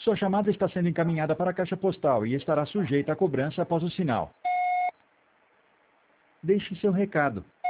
Sua chamada está sendo encaminhada para a caixa postal e estará sujeita a cobrança após o sinal. Deixe seu recado.